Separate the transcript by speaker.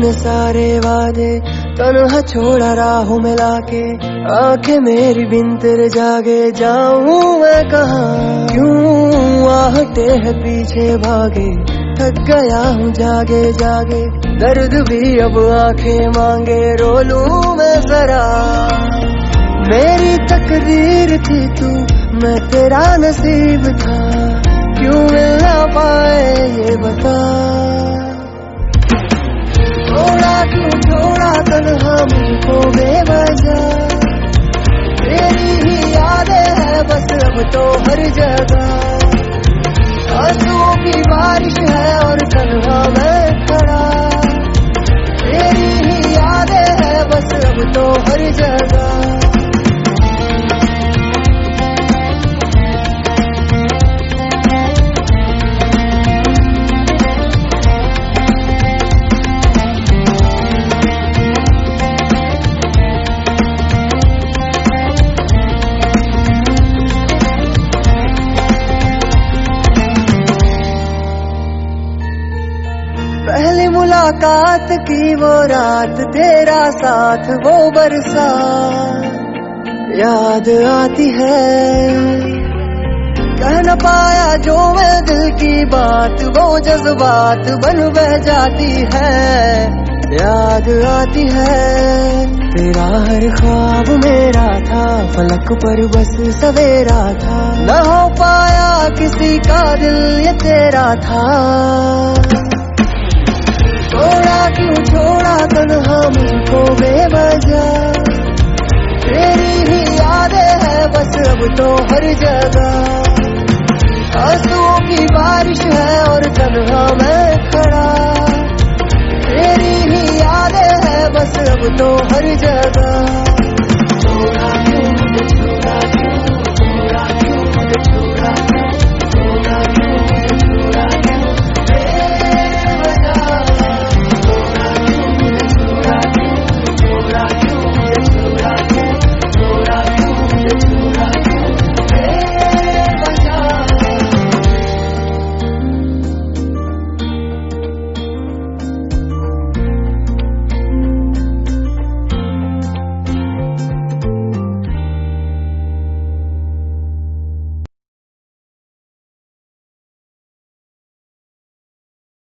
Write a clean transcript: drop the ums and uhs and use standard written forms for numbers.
Speaker 1: तूने सारे वादे तन्हा छोड़ा राहों में लाके, आंखें मेरी बिन तेरे जागे जाऊं मैं कहाँ? क्यों आहटे है पीछे भागे, थक गया हूँ जागे जागे, दर्द भी अब आंखें मांगे, रो लूं मैं जरा। मेरी तकदीर थी तू, मैं तेरा नसीब था, क्यों मिल ना पाए ये बता। छोड़ा क्यों छोड़ा तन्हा मुझको बेवजह, तेरी ही यादें है बस अब तो हर जगह। आंसुओं की बारिश है और तन्हा मैं खड़ा, तेरी ही यादें है बस अब तो हर जगह। पहली मुलाकात की वो रात, तेरा साथ वो बरसात याद आती है। कह न पाया जो मैं दिल की बात, वो जज्बात बन बह जाती है, याद आती है। तेरा हर ख्वाब मेरा था, फलक पर बस सवेरा था, न हो पाया किसी का दिल ये तेरा था। छोड़ा क्यों छोड़ा तन्हा मुझको बेवजह, तेरी ही यादें है बस अब तो हर जगह। आंसुओं की बारिश है और तन्हा मैं खड़ा, तेरी ही यादें है बस अब तो हर जगह।